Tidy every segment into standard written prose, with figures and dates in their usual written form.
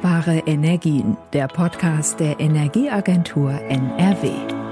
Erneuerbare Energien, der Podcast der Energieagentur NRW.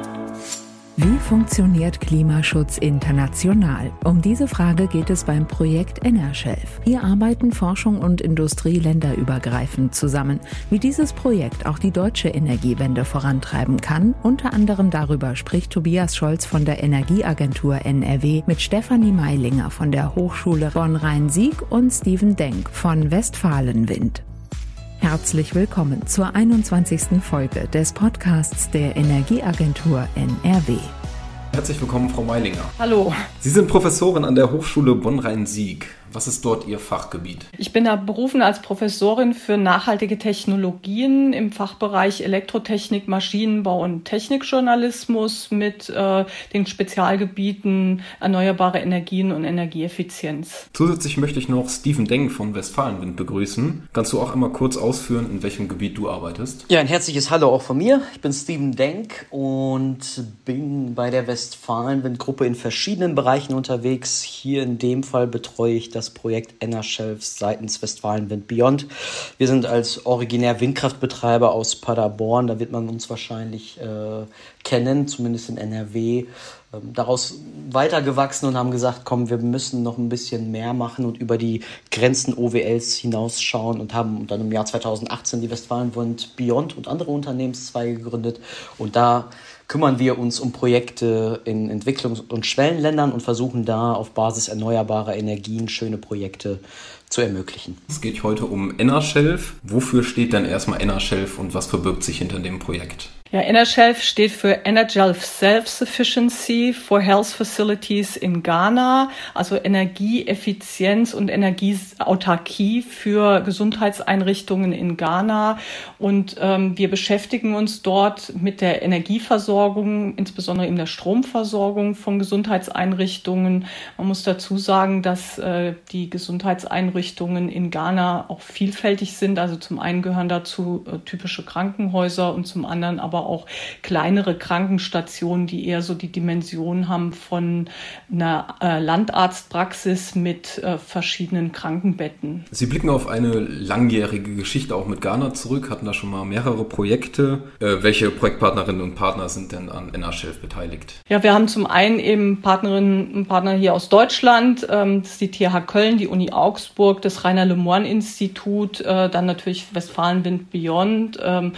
Wie funktioniert Klimaschutz international? Um diese Frage geht es beim Projekt EnerShelf. Hier arbeiten Forschung und Industrie länderübergreifend zusammen. Wie dieses Projekt auch die deutsche Energiewende vorantreiben kann, unter anderem darüber spricht Tobias Scholz von der Energieagentur NRW mit Stefanie Meilinger von der Hochschule Bonn-Rhein-Sieg und Steven Denk von Westfalenwind. Herzlich willkommen zur 21. Folge des Podcasts der Energieagentur NRW. Herzlich willkommen, Frau Meilinger. Hallo. Sie sind Professorin an der Hochschule Bonn-Rhein-Sieg. Was ist dort Ihr Fachgebiet? Ich bin da berufen als Professorin für nachhaltige Technologien im Fachbereich Elektrotechnik, Maschinenbau und Technikjournalismus mit den Spezialgebieten erneuerbare Energien und Energieeffizienz. Zusätzlich möchte ich noch Steven Denk von Westfalenwind begrüßen. Kannst du auch einmal kurz ausführen, in welchem Gebiet du arbeitest? Ja, ein herzliches Hallo auch von mir. Ich bin Steven Denk und bin bei der Westfalenwind-Gruppe in verschiedenen Bereichen unterwegs. Hier in dem Fall betreue ich das Projekt EnerShelf seitens Westfalenwind Beyond. Wir sind als originär Windkraftbetreiber aus Paderborn, da wird man uns wahrscheinlich kennen, zumindest in NRW, daraus weitergewachsen und haben gesagt, komm, wir müssen noch ein bisschen mehr machen und über die Grenzen OWLs hinausschauen und haben dann im Jahr 2018 die Westfalenwind Beyond und andere Unternehmenszweige gegründet und da kümmern wir uns um Projekte in Entwicklungs- und Schwellenländern und versuchen da auf Basis erneuerbarer Energien schöne Projekte zu ermöglichen. Es geht heute um EnerShelf. Wofür steht denn erstmal EnerShelf und was verbirgt sich hinter dem Projekt? Ja, EnerShelf steht für EnerShelf Self-Sufficiency for Health Facilities in Ghana, also Energieeffizienz und Energieautarkie für Gesundheitseinrichtungen in Ghana. Und wir beschäftigen uns dort mit der Energieversorgung, insbesondere in der Stromversorgung von Gesundheitseinrichtungen. Man muss dazu sagen, dass die Gesundheitseinrichtungen in Ghana auch vielfältig sind. Also zum einen gehören dazu typische Krankenhäuser und zum anderen aber auch kleinere Krankenstationen, die eher so die Dimension haben von einer Landarztpraxis mit verschiedenen Krankenbetten. Sie blicken auf eine langjährige Geschichte auch mit Ghana zurück, hatten da schon mal mehrere Projekte. Welche Projektpartnerinnen und Partner sind denn an EnerShelf beteiligt? Ja, wir haben zum einen eben Partnerinnen und Partner hier aus Deutschland, das ist die TH Köln, die Uni Augsburg, das Rainer-Lemoine-Institut, dann natürlich Westfalenwind Beyond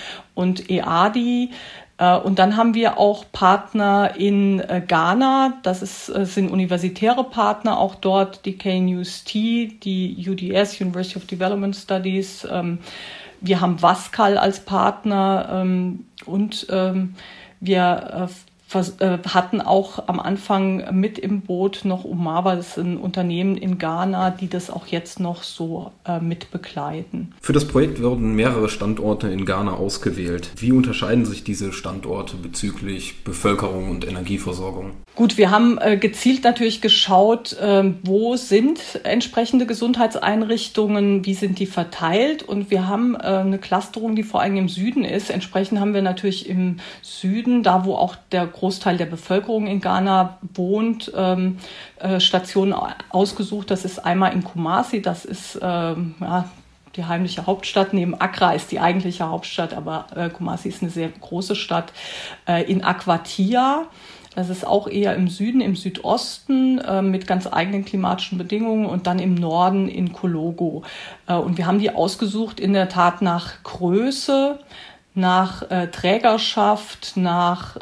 und EADI. Und dann haben wir auch Partner in Ghana, sind universitäre Partner auch dort, die KNUST, die UDS, University of Development Studies. Wir haben Wascal als Partner und wir hatten auch am Anfang mit im Boot noch Umaba, das ist ein Unternehmen in Ghana, die das auch jetzt noch so mit begleiten. Für das Projekt wurden mehrere Standorte in Ghana ausgewählt. Wie unterscheiden sich diese Standorte bezüglich Bevölkerung und Energieversorgung? Gut, wir haben gezielt natürlich geschaut, wo sind entsprechende Gesundheitseinrichtungen, wie sind die verteilt, und wir haben eine Clusterung, die vor allem im Süden ist. Entsprechend haben wir natürlich im Süden, da wo auch der Großteil der Bevölkerung in Ghana wohnt, Stationen ausgesucht. Das ist einmal in Kumasi, das ist die heimliche Hauptstadt. Neben Accra ist die eigentliche Hauptstadt, aber Kumasi ist eine sehr große Stadt. In Aquatia, das ist auch eher im Süden, im Südosten mit ganz eigenen klimatischen Bedingungen, und dann im Norden in Kologo. Und wir haben die ausgesucht in der Tat nach Größe, nach Trägerschaft, nach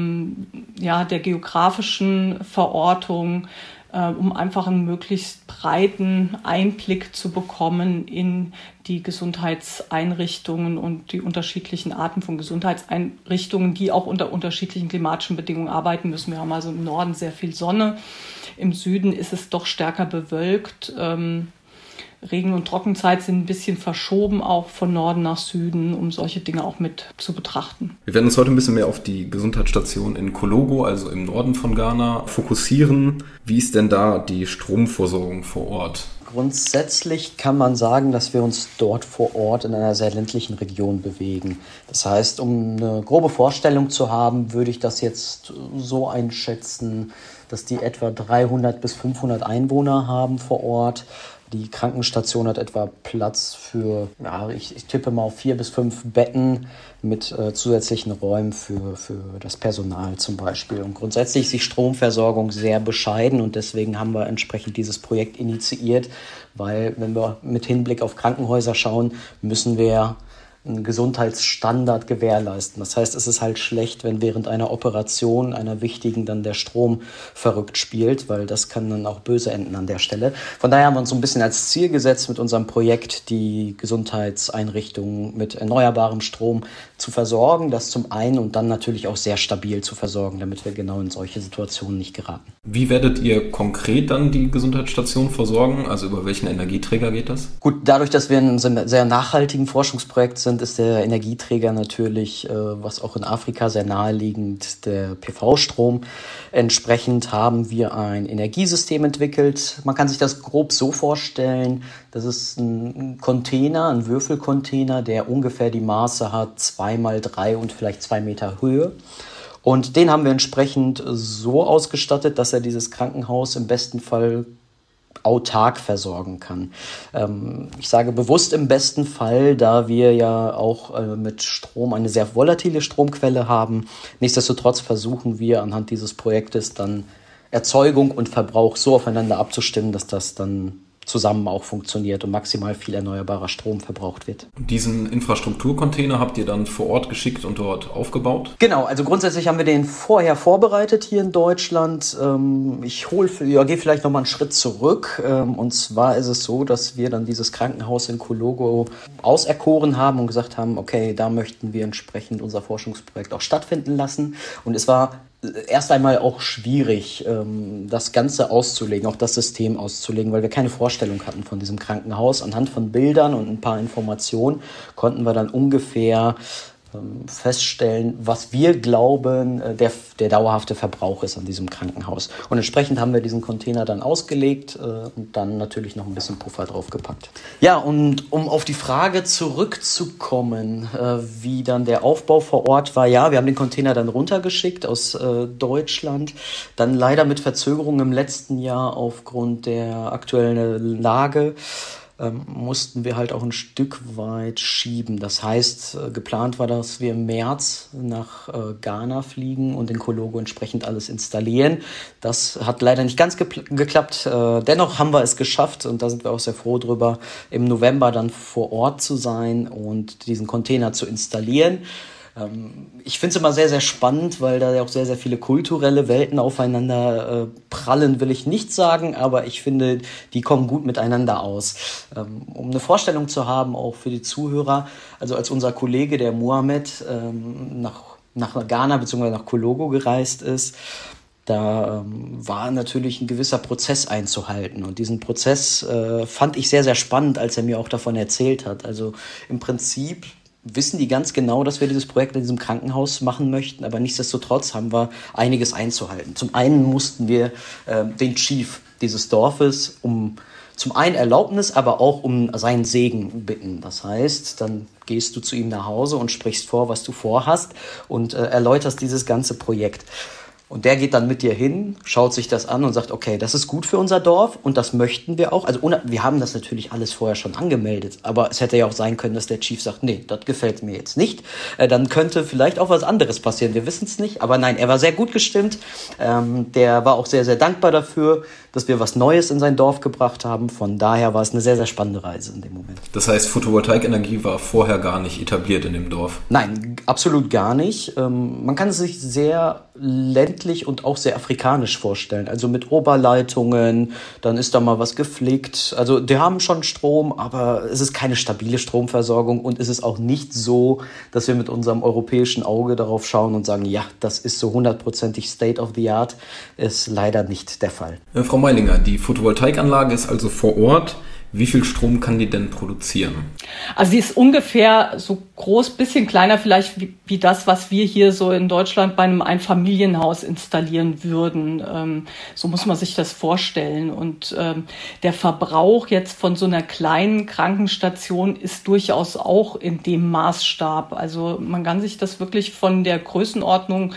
der geografischen Verortung, um einfach einen möglichst breiten Einblick zu bekommen in die Gesundheitseinrichtungen und die unterschiedlichen Arten von Gesundheitseinrichtungen, die auch unter unterschiedlichen klimatischen Bedingungen arbeiten müssen. Wir haben also im Norden sehr viel Sonne, im Süden ist es doch stärker bewölkt. Regen- und Trockenzeit sind ein bisschen verschoben, auch von Norden nach Süden, um solche Dinge auch mit zu betrachten. Wir werden uns heute ein bisschen mehr auf die Gesundheitsstation in Kologo, also im Norden von Ghana, fokussieren. Wie ist denn da die Stromversorgung vor Ort? Grundsätzlich kann man sagen, dass wir uns dort vor Ort in einer sehr ländlichen Region bewegen. Das heißt, um eine grobe Vorstellung zu haben, würde ich das jetzt so einschätzen, dass die etwa 300 bis 500 Einwohner haben vor Ort. Die Krankenstation hat etwa Platz für, ich tippe mal auf 4 bis 5 Betten mit zusätzlichen Räumen für das Personal zum Beispiel. Und grundsätzlich ist die Stromversorgung sehr bescheiden und deswegen haben wir entsprechend dieses Projekt initiiert, weil wenn wir mit Hinblick auf Krankenhäuser schauen, müssen wir einen Gesundheitsstandard gewährleisten. Das heißt, es ist halt schlecht, wenn während einer Operation, einer wichtigen, dann der Strom verrückt spielt, weil das kann dann auch böse enden an der Stelle. Von daher haben wir uns so ein bisschen als Ziel gesetzt, mit unserem Projekt die Gesundheitseinrichtungen mit erneuerbarem Strom zu versorgen, das zum einen und dann natürlich auch sehr stabil zu versorgen, damit wir genau in solche Situationen nicht geraten. Wie werdet ihr konkret dann die Gesundheitsstation versorgen? Also über welchen Energieträger geht das? Gut, dadurch, dass wir in einem sehr nachhaltigen Forschungsprojekt sind, ist der Energieträger natürlich, was auch in Afrika sehr naheliegend, der PV-Strom. Entsprechend haben wir ein Energiesystem entwickelt. Man kann sich das grob so vorstellen, das ist ein Container, ein Würfelcontainer, der ungefähr die Maße hat 2x3 und vielleicht 2 Meter Höhe. Und den haben wir entsprechend so ausgestattet, dass er dieses Krankenhaus im besten Fall autark versorgen kann. Ich sage bewusst im besten Fall, da wir ja auch mit Strom eine sehr volatile Stromquelle haben. Nichtsdestotrotz versuchen wir anhand dieses Projektes dann Erzeugung und Verbrauch so aufeinander abzustimmen, dass das dann zusammen auch funktioniert und maximal viel erneuerbarer Strom verbraucht wird. Diesen Infrastrukturcontainer habt ihr dann vor Ort geschickt und dort aufgebaut? Genau, also grundsätzlich haben wir den vorher vorbereitet hier in Deutschland. Ich gehe vielleicht nochmal einen Schritt zurück. Und zwar ist es so, dass wir dann dieses Krankenhaus in Kologo auserkoren haben und gesagt haben, okay, da möchten wir entsprechend unser Forschungsprojekt auch stattfinden lassen. Und es war erst einmal auch schwierig, das Ganze auszulegen, auch das System auszulegen, weil wir keine Vorstellung hatten von diesem Krankenhaus. Anhand von Bildern und ein paar Informationen konnten wir dann ungefähr feststellen, was wir glauben, der dauerhafte Verbrauch ist an diesem Krankenhaus. Und entsprechend haben wir diesen Container dann ausgelegt und dann natürlich noch ein bisschen Puffer draufgepackt. Ja, und um auf die Frage zurückzukommen, wie dann der Aufbau vor Ort war, ja, wir haben den Container dann runtergeschickt aus Deutschland, dann leider mit Verzögerung im letzten Jahr aufgrund der aktuellen Lage, mussten wir halt auch ein Stück weit schieben. Das heißt, geplant war, dass wir im März nach Ghana fliegen und in Kologo entsprechend alles installieren. Das hat leider nicht ganz geklappt. Dennoch haben wir es geschafft und da sind wir auch sehr froh drüber, im November dann vor Ort zu sein und diesen Container zu installieren. Ich finde es immer sehr, sehr spannend, weil da ja auch sehr, sehr viele kulturelle Welten aufeinander prallen, will ich nicht sagen, aber ich finde, die kommen gut miteinander aus. Um eine Vorstellung zu haben, auch für die Zuhörer, also als unser Kollege, der Mohammed, nach Ghana bzw. nach Kologo gereist ist, da war natürlich ein gewisser Prozess einzuhalten. Und diesen Prozess fand ich sehr, sehr spannend, als er mir auch davon erzählt hat. Also im Prinzip wissen die ganz genau, dass wir dieses Projekt in diesem Krankenhaus machen möchten, aber nichtsdestotrotz haben wir einiges einzuhalten. Zum einen mussten wir den Chief dieses Dorfes um zum einen Erlaubnis, aber auch um seinen Segen bitten. Das heißt, dann gehst du zu ihm nach Hause und sprichst vor, was du vorhast und erläuterst dieses ganze Projekt. Und der geht dann mit dir hin, schaut sich das an und sagt, okay, das ist gut für unser Dorf und das möchten wir auch. Also wir haben das natürlich alles vorher schon angemeldet, aber es hätte ja auch sein können, dass der Chief sagt, nee, das gefällt mir jetzt nicht. Dann könnte vielleicht auch was anderes passieren, wir wissen es nicht. Aber nein, er war sehr gut gestimmt. Der war auch sehr, sehr dankbar dafür, dass wir was Neues in sein Dorf gebracht haben. Von daher war es eine sehr, sehr spannende Reise in dem Moment. Das heißt, Photovoltaikenergie war vorher gar nicht etabliert in dem Dorf? Nein, absolut gar nicht. Man kann es sich sehr ländlich und auch sehr afrikanisch vorstellen. Also mit Oberleitungen, dann ist da mal was gepflegt. Also die haben schon Strom, aber es ist keine stabile Stromversorgung und es ist auch nicht so, dass wir mit unserem europäischen Auge darauf schauen und sagen, ja, das ist so 100%ig State of the Art. Ist leider nicht der Fall. Frau Meilinger, die Photovoltaikanlage ist also vor Ort. Wie viel Strom kann die denn produzieren? Also sie ist ungefähr so groß, bisschen kleiner vielleicht wie das, was wir hier so in Deutschland bei einem Einfamilienhaus installieren würden. So muss man sich das vorstellen. Und der Verbrauch jetzt von so einer kleinen Krankenstation ist durchaus auch in dem Maßstab. Also man kann sich das wirklich von der Größenordnung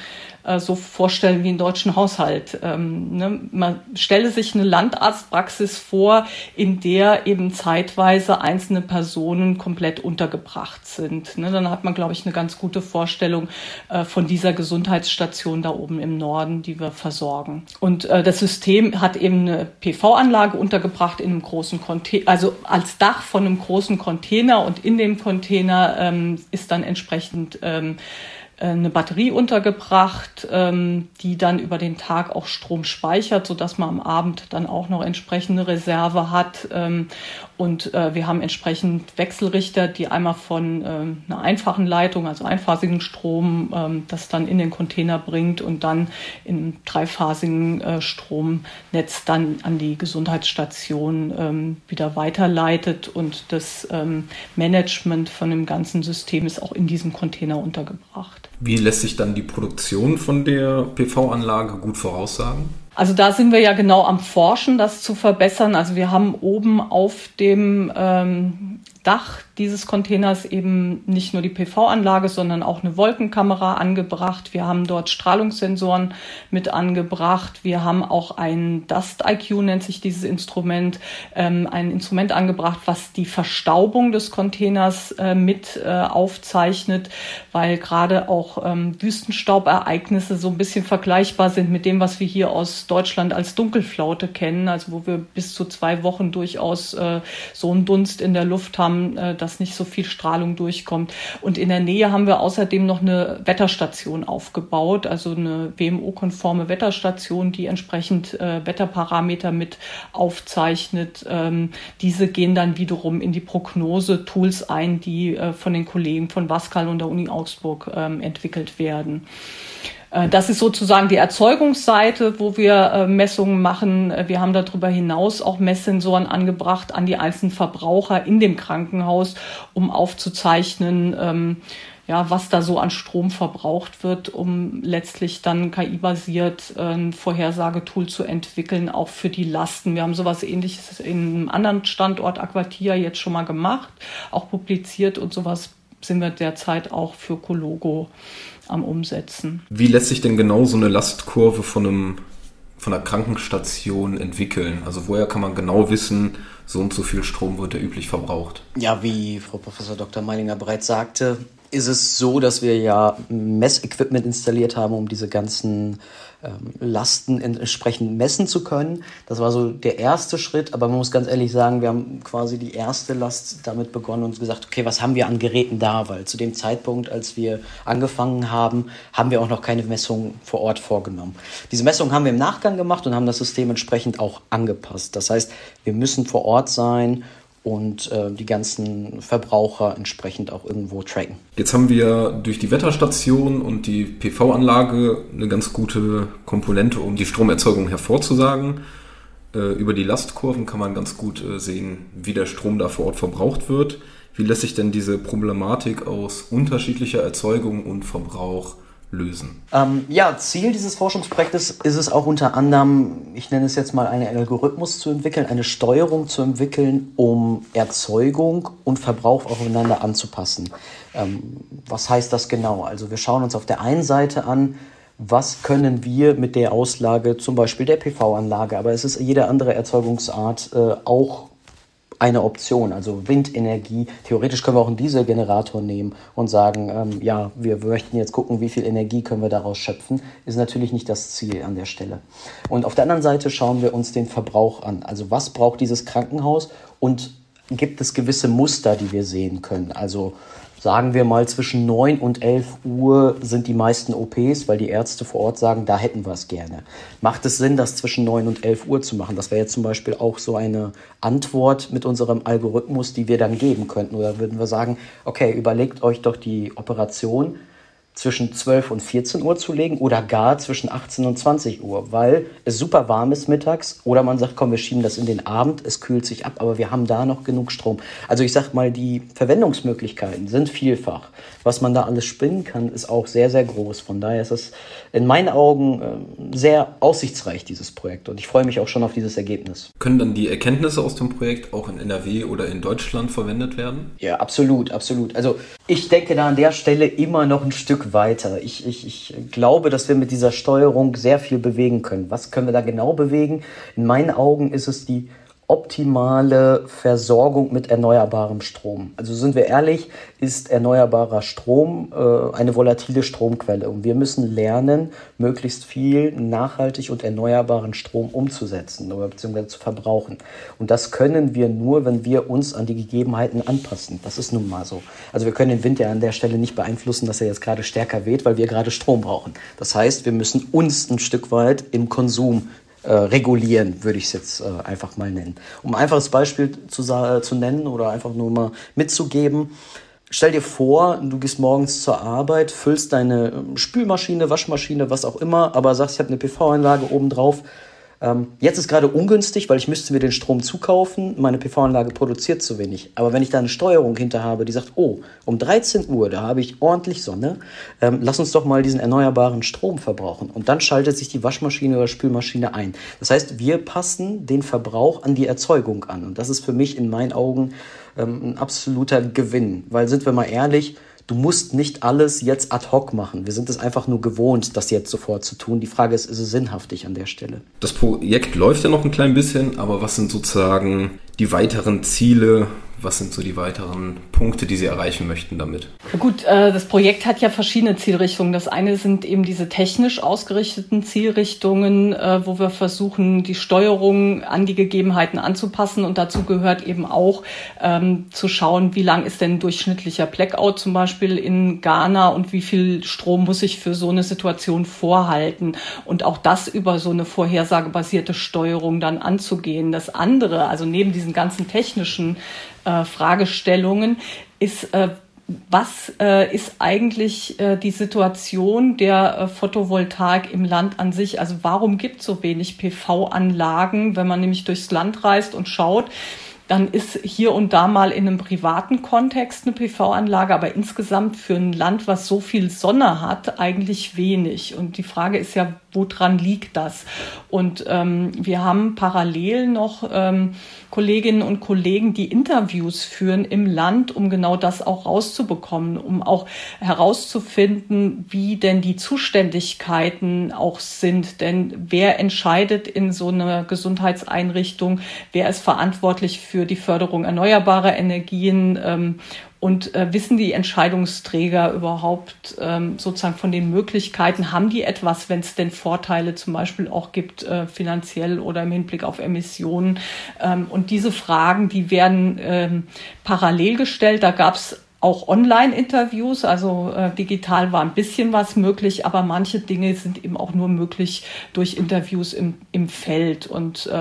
so vorstellen wie einen deutschen Haushalt. Man stelle sich eine Landarztpraxis vor, in der eben zeitweise einzelne Personen komplett untergebracht sind. Dann hat man, glaube ich, eine ganz gute Vorstellung von dieser Gesundheitsstation da oben im Norden, die wir versorgen. Und das System hat eben eine PV-Anlage untergebracht in einem großen Container, also als Dach von einem großen Container, und in dem Container ist dann entsprechend eine Batterie untergebracht, die dann über den Tag auch Strom speichert, sodass man am Abend dann auch noch entsprechende Reserve hat. Und wir haben entsprechend Wechselrichter, die einmal von einer einfachen Leitung, also einphasigen Strom, das dann in den Container bringt und dann in dreiphasigen Stromnetz dann an die Gesundheitsstation wieder weiterleitet. Und das Management von dem ganzen System ist auch in diesem Container untergebracht. Wie lässt sich dann die Produktion von der PV-Anlage gut voraussagen? Also da sind wir ja genau am Forschen, das zu verbessern. Also wir haben oben auf dem Dach dieses Containers eben nicht nur die PV-Anlage, sondern auch eine Wolkenkamera angebracht. Wir haben dort Strahlungssensoren mit angebracht. Wir haben auch ein Dust IQ, nennt sich dieses Instrument, ein Instrument angebracht, was die Verstaubung des Containers mit aufzeichnet, weil gerade auch Wüstenstaubereignisse so ein bisschen vergleichbar sind mit dem, was wir hier aus Deutschland als Dunkelflaute kennen, also wo wir bis zu 2 Wochen durchaus so einen Dunst in der Luft haben, dass nicht so viel Strahlung durchkommt. Und in der Nähe haben wir außerdem noch eine Wetterstation aufgebaut, also eine WMO-konforme Wetterstation, die entsprechend Wetterparameter mit aufzeichnet. Diese gehen dann wiederum in die Prognose-Tools ein, die von den Kollegen von Wascal und der Uni Augsburg entwickelt werden. Das ist sozusagen die Erzeugungsseite, wo wir Messungen machen. Wir haben darüber hinaus auch Messsensoren angebracht an die einzelnen Verbraucher in dem Krankenhaus, um aufzuzeichnen, was da so an Strom verbraucht wird, um letztlich dann KI-basiert ein Vorhersagetool zu entwickeln, auch für die Lasten. Wir haben sowas Ähnliches in einem anderen Standort Aquatia jetzt schon mal gemacht, auch publiziert, und sowas sind wir derzeit auch für Cologo am Umsetzen. Wie lässt sich denn genau so eine Lastkurve von einer Krankenstation entwickeln? Also woher kann man genau wissen, so und so viel Strom wird da üblich verbraucht? Ja, wie Frau Professor Dr. Meininger bereits sagte, ist es so, dass wir ja Messequipment installiert haben, um diese ganzen Lasten entsprechend messen zu können. Das war so der erste Schritt, aber man muss ganz ehrlich sagen, wir haben quasi die erste Last damit begonnen und gesagt, okay, was haben wir an Geräten da? Weil zu dem Zeitpunkt, als wir angefangen haben, haben wir auch noch keine Messung vor Ort vorgenommen. Diese Messung haben wir im Nachgang gemacht und haben das System entsprechend auch angepasst. Das heißt, wir müssen vor Ort sein und die ganzen Verbraucher entsprechend auch irgendwo tracken. Jetzt haben wir durch die Wetterstation und die PV-Anlage eine ganz gute Komponente, um die Stromerzeugung hervorzusagen. Über die Lastkurven kann man ganz gut sehen, wie der Strom da vor Ort verbraucht wird. Wie lässt sich denn diese Problematik aus unterschiedlicher Erzeugung und Verbrauch lösen? Ziel dieses Forschungsprojektes ist es auch unter anderem, ich nenne es jetzt mal, einen Algorithmus zu entwickeln, eine Steuerung zu entwickeln, um Erzeugung und Verbrauch aufeinander anzupassen. Was heißt das genau? Also wir schauen uns auf der einen Seite an, was können wir mit der Auslage zum Beispiel der PV-Anlage, aber es ist jede andere Erzeugungsart auch eine Option, also Windenergie. Theoretisch können wir auch einen Dieselgenerator nehmen und sagen, wir möchten jetzt gucken, wie viel Energie können wir daraus schöpfen. Ist natürlich nicht das Ziel an der Stelle. Und auf der anderen Seite schauen wir uns den Verbrauch an. Also was braucht dieses Krankenhaus und gibt es gewisse Muster, die wir sehen können? Also sagen wir mal, zwischen 9 und 11 Uhr sind die meisten OPs, weil die Ärzte vor Ort sagen, da hätten wir es gerne. Macht es Sinn, das zwischen 9 und 11 Uhr zu machen? Das wäre jetzt zum Beispiel auch so eine Antwort mit unserem Algorithmus, die wir dann geben könnten. Oder würden wir sagen, okay, überlegt euch doch die Operation zwischen 12 und 14 Uhr zu legen oder gar zwischen 18 und 20 Uhr, weil es super warm ist mittags, oder man sagt, komm, wir schieben das in den Abend, es kühlt sich ab, aber wir haben da noch genug Strom. Also ich sag mal, die Verwendungsmöglichkeiten sind vielfach. Was man da alles spinnen kann, ist auch sehr, sehr groß. Von daher ist es in meinen Augen sehr aussichtsreich, dieses Projekt, und ich freue mich auch schon auf dieses Ergebnis. Können dann die Erkenntnisse aus dem Projekt auch in NRW oder in Deutschland verwendet werden? Ja, absolut, absolut. Also Ich denke da an der Stelle immer noch ein Stück weiter. Ich glaube, dass wir mit dieser Steuerung sehr viel bewegen können. Was können wir da genau bewegen? In meinen Augen ist es die optimale Versorgung mit erneuerbarem Strom. Also sind wir ehrlich, ist erneuerbarer Strom eine volatile Stromquelle. Und wir müssen lernen, möglichst viel nachhaltig und erneuerbaren Strom umzusetzen oder beziehungsweise zu verbrauchen. Und das können wir nur, wenn wir uns an die Gegebenheiten anpassen. Das ist nun mal so. Also wir können den Wind ja an der Stelle nicht beeinflussen, dass er jetzt gerade stärker weht, weil wir gerade Strom brauchen. Das heißt, wir müssen uns ein Stück weit im Konsum regulieren, würde ich es jetzt einfach mal nennen. Um ein einfaches Beispiel zu nennen oder einfach nur mal mitzugeben: Stell dir vor, du gehst morgens zur Arbeit, füllst deine Spülmaschine, Waschmaschine, was auch immer, aber sagst, ich habe eine PV-Anlage oben drauf. Jetzt ist gerade ungünstig, weil ich müsste mir den Strom zukaufen. Meine PV-Anlage produziert zu wenig. Aber wenn ich da eine Steuerung hinter habe, die sagt, oh, um 13 Uhr, da habe ich ordentlich Sonne, lass uns doch mal diesen erneuerbaren Strom verbrauchen. Und dann schaltet sich die Waschmaschine oder Spülmaschine ein. Das heißt, wir passen den Verbrauch an die Erzeugung an. Und das ist für mich in meinen Augen ein absoluter Gewinn. Weil, sind wir mal ehrlich, du musst nicht alles jetzt ad hoc machen. Wir sind es einfach nur gewohnt, das jetzt sofort zu tun. Die Frage ist es sinnhaftig an der Stelle? Das Projekt läuft ja noch ein klein bisschen, aber was sind sozusagen die weiteren Ziele? Was sind so die weiteren Punkte, die Sie erreichen möchten damit? Gut, das Projekt hat ja verschiedene Zielrichtungen. Das eine sind eben diese technisch ausgerichteten Zielrichtungen, wo wir versuchen, die Steuerung an die Gegebenheiten anzupassen. Und dazu gehört eben auch zu schauen, wie lang ist denn ein durchschnittlicher Blackout zum Beispiel in Ghana und wie viel Strom muss ich für so eine Situation vorhalten. Und auch das über so eine vorhersagebasierte Steuerung dann anzugehen. Das andere, also neben diesen ganzen technischen Fragestellungen, ist, was ist eigentlich die Situation der Photovoltaik im Land an sich? Also warum gibt es so wenig PV-Anlagen? Wenn man nämlich durchs Land reist und schaut, dann ist hier und da mal in einem privaten Kontext eine PV-Anlage, aber insgesamt für ein Land, was so viel Sonne hat, eigentlich wenig. Und die Frage ist ja, woran liegt das? Und wir haben parallel noch Kolleginnen und Kollegen, die Interviews führen im Land, um genau das auch rauszubekommen, um auch herauszufinden, wie denn die Zuständigkeiten auch sind. Denn wer entscheidet in so einer Gesundheitseinrichtung, wer ist verantwortlich für die Förderung erneuerbarer Energien, und wissen die Entscheidungsträger überhaupt sozusagen von den Möglichkeiten, haben die etwas, wenn es denn Vorteile zum Beispiel auch gibt, finanziell oder im Hinblick auf Emissionen. Und diese Fragen, die werden parallel gestellt. Da gab es auch Online-Interviews, also digital war ein bisschen was möglich, aber manche Dinge sind eben auch nur möglich durch Interviews im Feld. Und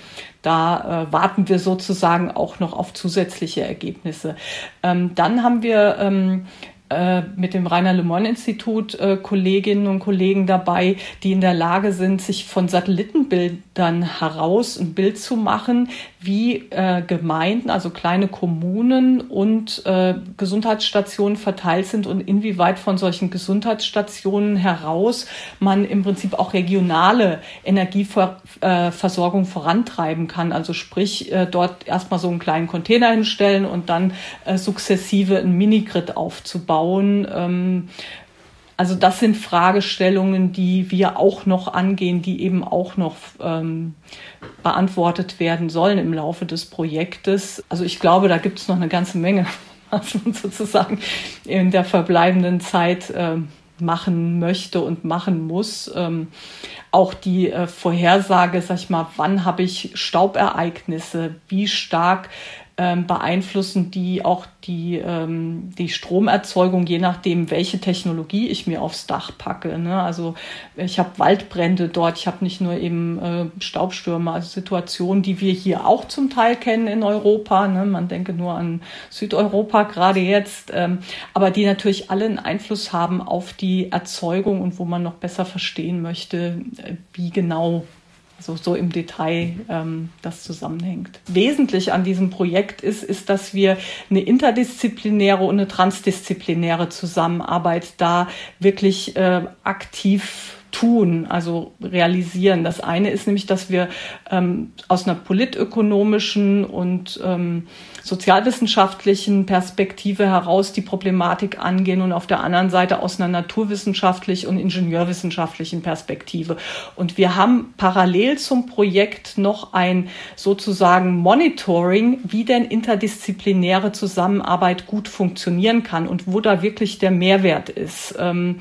da warten wir sozusagen auch noch auf zusätzliche Ergebnisse. Dann haben wir mit dem Rainer-Le-Moyne-Institut Kolleginnen und Kollegen dabei, die in der Lage sind, sich von Satellitenbildern heraus ein Bild zu machen, wie Gemeinden, also kleine Kommunen und Gesundheitsstationen verteilt sind und inwieweit von solchen Gesundheitsstationen heraus man im Prinzip auch regionale Energieversorgung vorantreiben kann. Also sprich, dort erstmal so einen kleinen Container hinstellen und dann sukzessive ein Minigrid aufzubauen. Also das sind Fragestellungen, die wir auch noch angehen, die eben auch noch beantwortet werden sollen im Laufe des Projektes. Also ich glaube, da gibt es noch eine ganze Menge, was man sozusagen in der verbleibenden Zeit machen möchte und machen muss. Auch die Vorhersage, sag ich mal, wann habe ich Staubereignisse, wie stark beeinflussen die auch die Stromerzeugung, je nachdem, welche Technologie ich mir aufs Dach packe. Ne? Also ich habe Waldbrände dort, ich habe nicht nur eben Staubstürme, also Situationen, die wir hier auch zum Teil kennen in Europa. Ne? Man denke nur an Südeuropa gerade jetzt, aber die natürlich alle einen Einfluss haben auf die Erzeugung und wo man noch besser verstehen möchte, wie genau so im Detail das zusammenhängt. Wesentlich an diesem Projekt ist, dass wir eine interdisziplinäre und eine transdisziplinäre Zusammenarbeit da wirklich aktiv tun, also realisieren. Das eine ist nämlich, dass wir aus einer politökonomischen und sozialwissenschaftlichen Perspektive heraus die Problematik angehen und auf der anderen Seite aus einer naturwissenschaftlich und ingenieurwissenschaftlichen Perspektive. Und wir haben parallel zum Projekt noch ein sozusagen Monitoring, wie denn interdisziplinäre Zusammenarbeit gut funktionieren kann und wo da wirklich der Mehrwert ist,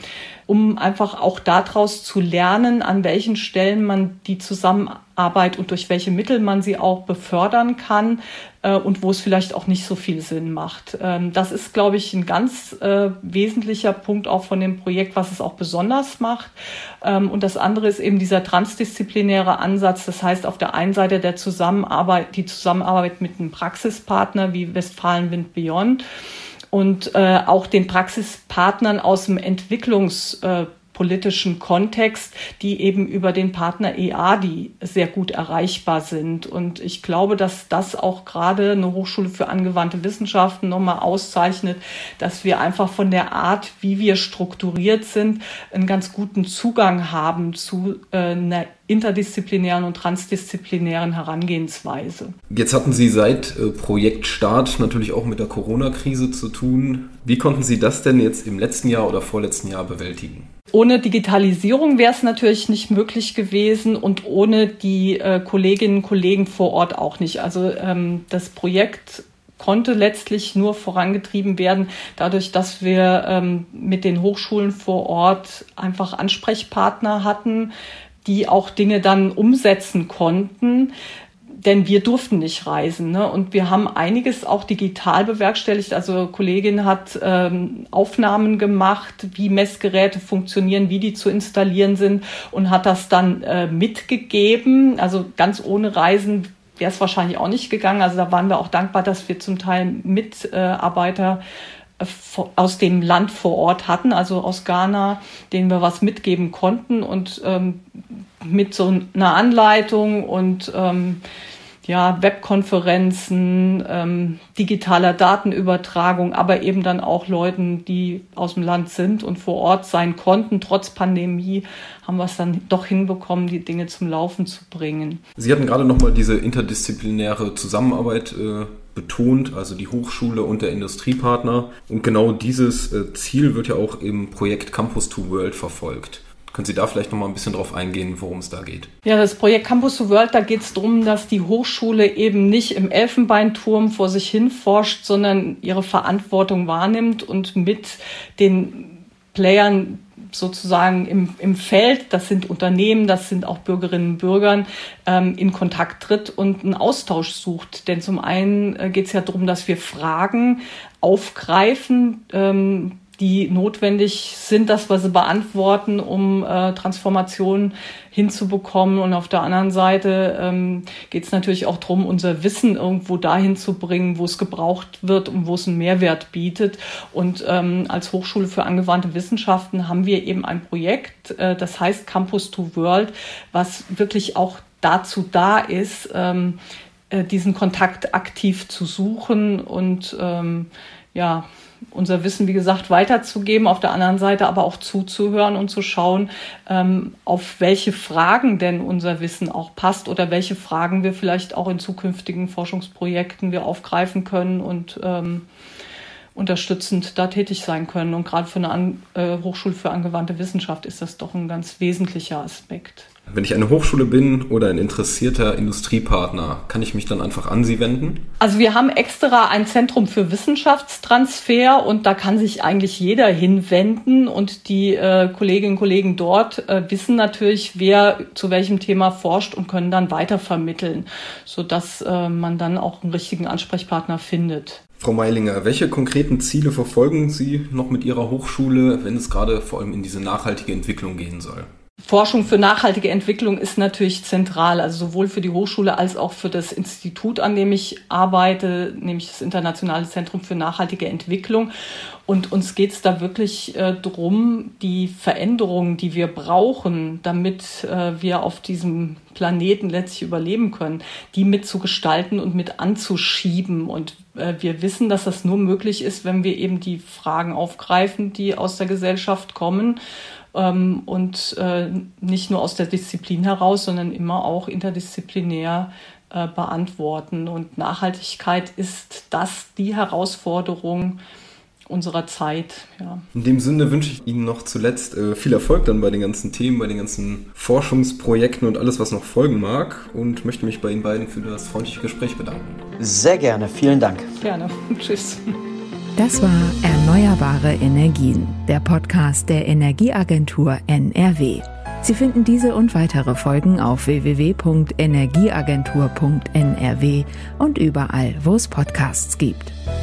um einfach auch daraus zu lernen, an welchen Stellen man die Zusammenarbeit und durch welche Mittel man sie auch befördern kann und wo es vielleicht auch nicht so viel Sinn macht. Das ist, glaube ich, ein ganz wesentlicher Punkt auch von dem Projekt, was es auch besonders macht. Und das andere ist eben dieser transdisziplinäre Ansatz. Das heißt, auf der einen Seite die Zusammenarbeit mit einem Praxispartner wie Westfalen Wind Beyond, und auch den Praxispartnern aus dem entwicklungspolitischen Kontext, die eben über den Partner EADI sehr gut erreichbar sind. Und ich glaube, dass das auch gerade eine Hochschule für angewandte Wissenschaften nochmal auszeichnet, dass wir einfach von der Art, wie wir strukturiert sind, einen ganz guten Zugang haben zu einer interdisziplinären und transdisziplinären Herangehensweise. Jetzt hatten Sie seit Projektstart natürlich auch mit der Corona-Krise zu tun. Wie konnten Sie das denn jetzt im letzten Jahr oder vorletzten Jahr bewältigen? Ohne Digitalisierung wäre es natürlich nicht möglich gewesen und ohne die Kolleginnen und Kollegen vor Ort auch nicht. Also das Projekt konnte letztlich nur vorangetrieben werden, dadurch, dass wir mit den Hochschulen vor Ort einfach Ansprechpartner hatten, die auch Dinge dann umsetzen konnten, denn wir durften nicht reisen, ne? Und wir haben einiges auch digital bewerkstelligt. Also Kollegin hat Aufnahmen gemacht, wie Messgeräte funktionieren, wie die zu installieren sind und hat das dann mitgegeben. Also ganz ohne Reisen wäre es wahrscheinlich auch nicht gegangen. Also da waren wir auch dankbar, dass wir zum Teil Mitarbeiter aus dem Land vor Ort hatten, also aus Ghana, denen wir was mitgeben konnten und mit so einer Anleitung und Webkonferenzen, digitaler Datenübertragung, aber eben dann auch Leuten, die aus dem Land sind und vor Ort sein konnten. Trotz Pandemie haben wir es dann doch hinbekommen, die Dinge zum Laufen zu bringen. Sie hatten gerade nochmal diese interdisziplinäre Zusammenarbeit betont, also die Hochschule und der Industriepartner. Und genau dieses Ziel wird ja auch im Projekt Campus to World verfolgt. Können Sie da vielleicht noch mal ein bisschen drauf eingehen, worum es da geht? Ja, das Projekt Campus to World, da geht es darum, dass die Hochschule eben nicht im Elfenbeinturm vor sich hin forscht, sondern ihre Verantwortung wahrnimmt und mit den Playern sozusagen im Feld, das sind Unternehmen, das sind auch Bürgerinnen und Bürger, in Kontakt tritt und einen Austausch sucht. Denn zum einen geht es ja darum, dass wir Fragen aufgreifen, die notwendig sind, dass wir sie beantworten, um Transformation hinzubekommen. Und auf der anderen Seite geht es natürlich auch darum, unser Wissen irgendwo dahin zu bringen, wo es gebraucht wird und wo es einen Mehrwert bietet. Und als Hochschule für angewandte Wissenschaften haben wir eben ein Projekt, das heißt Campus to World, was wirklich auch dazu da ist, diesen Kontakt aktiv zu suchen und unser Wissen, wie gesagt, weiterzugeben, auf der anderen Seite aber auch zuzuhören und zu schauen, auf welche Fragen denn unser Wissen auch passt oder welche Fragen wir vielleicht auch in zukünftigen Forschungsprojekten wir aufgreifen können und unterstützend da tätig sein können. Und gerade für eine Hochschule für angewandte Wissenschaft ist das doch ein ganz wesentlicher Aspekt. Wenn ich eine Hochschule bin oder ein interessierter Industriepartner, kann ich mich dann einfach an Sie wenden? Also wir haben extra ein Zentrum für Wissenschaftstransfer und da kann sich eigentlich jeder hinwenden und die Kolleginnen und Kollegen dort wissen natürlich, wer zu welchem Thema forscht und können dann weitervermitteln, sodass man dann auch einen richtigen Ansprechpartner findet. Frau Meilinger, welche konkreten Ziele verfolgen Sie noch mit Ihrer Hochschule, wenn es gerade vor allem in diese nachhaltige Entwicklung gehen soll? Forschung für nachhaltige Entwicklung ist natürlich zentral, also sowohl für die Hochschule als auch für das Institut, an dem ich arbeite, nämlich das Internationale Zentrum für nachhaltige Entwicklung. Und uns geht es da wirklich darum, die Veränderungen, die wir brauchen, damit wir auf diesem Planeten letztlich überleben können, die mitzugestalten und mit anzuschieben. Und wir wissen, dass das nur möglich ist, wenn wir eben die Fragen aufgreifen, die aus der Gesellschaft kommen und nicht nur aus der Disziplin heraus, sondern immer auch interdisziplinär beantworten. Und Nachhaltigkeit ist die Herausforderung unserer Zeit. Ja. In dem Sinne wünsche ich Ihnen noch zuletzt viel Erfolg dann bei den ganzen Themen, bei den ganzen Forschungsprojekten und alles, was noch folgen mag, und möchte mich bei Ihnen beiden für das freundliche Gespräch bedanken. Sehr gerne, vielen Dank. Gerne, tschüss. Das war Erneuerbare Energien, der Podcast der Energieagentur NRW. Sie finden diese und weitere Folgen auf www.energieagentur.nrw und überall, wo es Podcasts gibt.